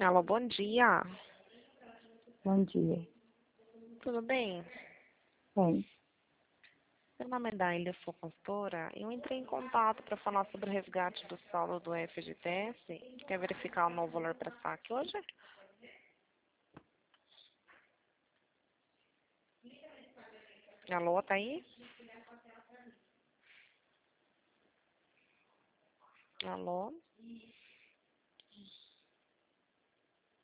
Alô, bom dia. Bom dia. Tudo bem? Bem, Meu nome é Daília, sou consultora. Eu entrei em contato para falar sobre o resgate do saldo do FGTS. Quer verificar o novo valor para saque hoje? Alô, tá aí? Alô?